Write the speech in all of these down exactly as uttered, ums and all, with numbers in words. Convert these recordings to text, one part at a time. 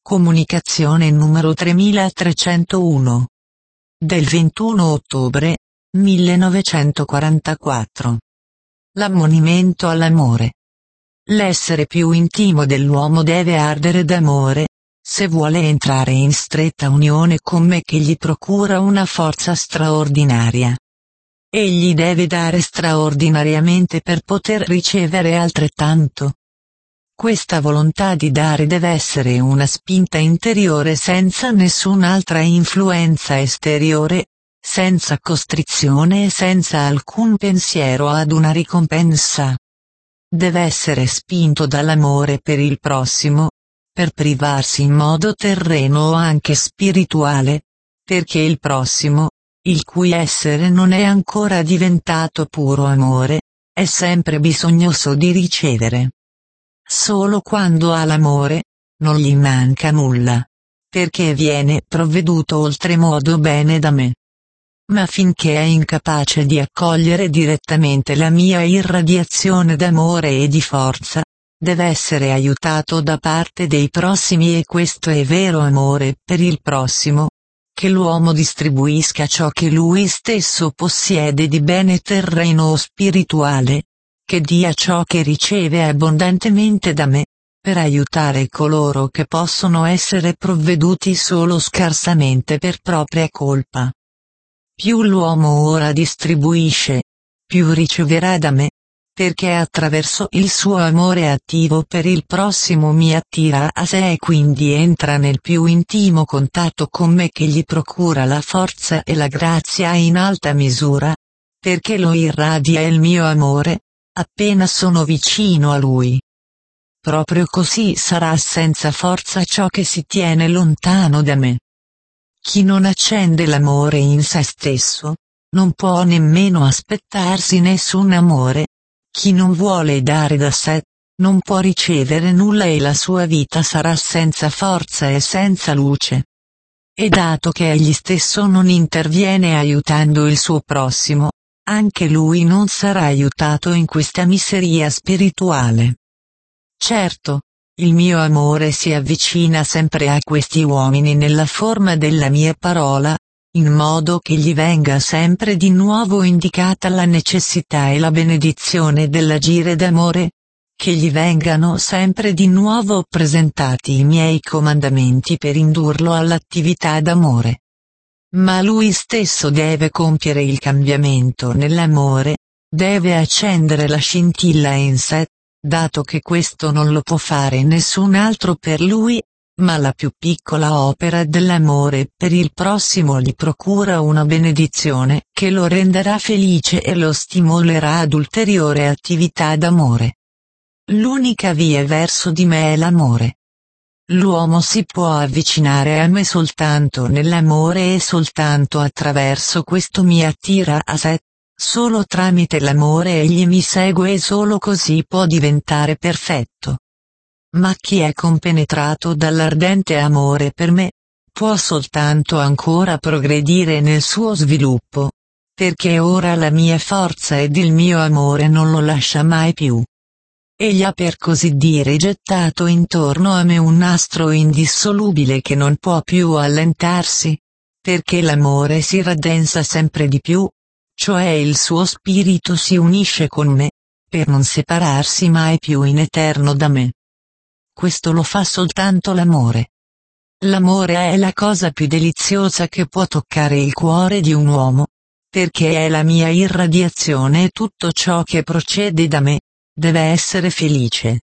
Comunicazione numero tremilatrecentouno. Del ventuno ottobre millenovecentoquarantaquattro. L'ammonimento all'amore. L'essere più intimo dell'uomo deve ardere d'amore, se vuole entrare in stretta unione con me che gli procura una forza straordinaria. Egli deve dare straordinariamente per poter ricevere altrettanto. Questa volontà di dare deve essere una spinta interiore senza nessun'altra influenza esteriore, senza costrizione e senza alcun pensiero ad una ricompensa. Deve essere spinto dall'amore per il prossimo, per privarsi in modo terreno o anche spirituale, perché il prossimo, il cui essere non è ancora diventato puro amore, è sempre bisognoso di ricevere. Solo quando ha l'amore, non gli manca nulla, perché viene provveduto oltremodo bene da me. Ma finché è incapace di accogliere direttamente la mia irradiazione d'amore e di forza, deve essere aiutato da parte dei prossimi e questo è vero amore per il prossimo, che l'uomo distribuisca ciò che lui stesso possiede di bene terreno o spirituale, che dia ciò che riceve abbondantemente da me, per aiutare coloro che possono essere provveduti solo scarsamente per propria colpa. Più l'uomo ora distribuisce, più riceverà da me, perché attraverso il suo amore attivo per il prossimo mi attira a sé e quindi entra nel più intimo contatto con me che gli procura la forza e la grazia in alta misura, perché lo irradia il mio amore, appena sono vicino a lui. Proprio così sarà senza forza ciò che si tiene lontano da me. Chi non accende l'amore in se stesso, non può nemmeno aspettarsi nessun amore. Chi non vuole dare da sé, non può ricevere nulla e la sua vita sarà senza forza e senza luce. E dato che egli stesso non interviene aiutando il suo prossimo, anche lui non sarà aiutato in questa miseria spirituale. Certo, il mio amore si avvicina sempre a questi uomini nella forma della mia parola, in modo che gli venga sempre di nuovo indicata la necessità e la benedizione dell'agire d'amore, che gli vengano sempre di nuovo presentati i miei comandamenti per indurlo all'attività d'amore. Ma lui stesso deve compiere il cambiamento nell'amore, deve accendere la scintilla in sé, dato che questo non lo può fare nessun altro per lui, ma la più piccola opera dell'amore per il prossimo gli procura una benedizione che lo renderà felice e lo stimolerà ad ulteriore attività d'amore. L'unica via verso di me è l'amore. L'uomo si può avvicinare a me soltanto nell'amore e soltanto attraverso questo mi attira a sé, solo tramite l'amore egli mi segue e solo così può diventare perfetto. Ma chi è compenetrato dall'ardente amore per me, può soltanto ancora progredire nel suo sviluppo, perché ora la mia forza ed il mio amore non lo lascia mai più. Egli ha per così dire gettato intorno a me un nastro indissolubile che non può più allentarsi, perché l'amore si raddensa sempre di più, cioè il suo spirito si unisce con me, per non separarsi mai più in eterno da me. Questo lo fa soltanto l'amore. L'amore è la cosa più deliziosa che può toccare il cuore di un uomo, perché è la mia irradiazione e tutto ciò che procede da me deve essere felice.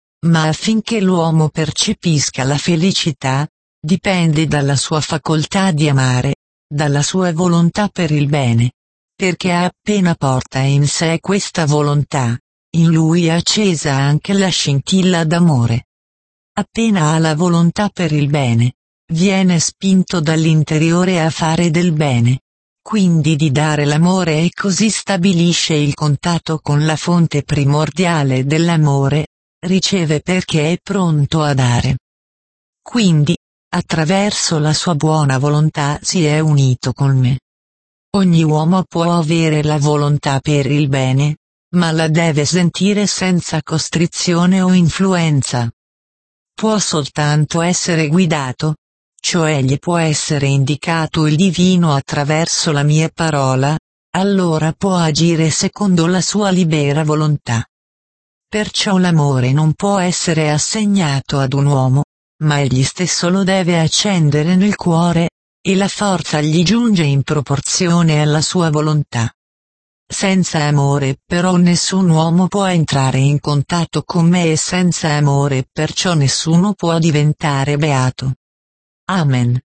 Ma affinché l'uomo percepisca la felicità, dipende dalla sua facoltà di amare, dalla sua volontà per il bene, perché appena porta in sé questa volontà, in lui è accesa anche la scintilla d'amore. Appena ha la volontà per il bene, viene spinto dall'interiore a fare del bene, quindi di dare l'amore e così stabilisce il contatto con la fonte primordiale dell'amore, riceve perché è pronto a dare. Quindi, attraverso la sua buona volontà si è unito con me. Ogni uomo può avere la volontà per il bene, ma la deve sentire senza costrizione o influenza. può soltanto essere guidato, cioè gli può essere indicato il divino attraverso la mia parola, allora può agire secondo la sua libera volontà. Perciò l'amore non può essere assegnato ad un uomo, ma egli stesso lo deve accendere nel cuore, e la forza gli giunge in proporzione alla sua volontà. Senza amore però nessun uomo può entrare in contatto con me e senza amore perciò nessuno può diventare beato. Amen.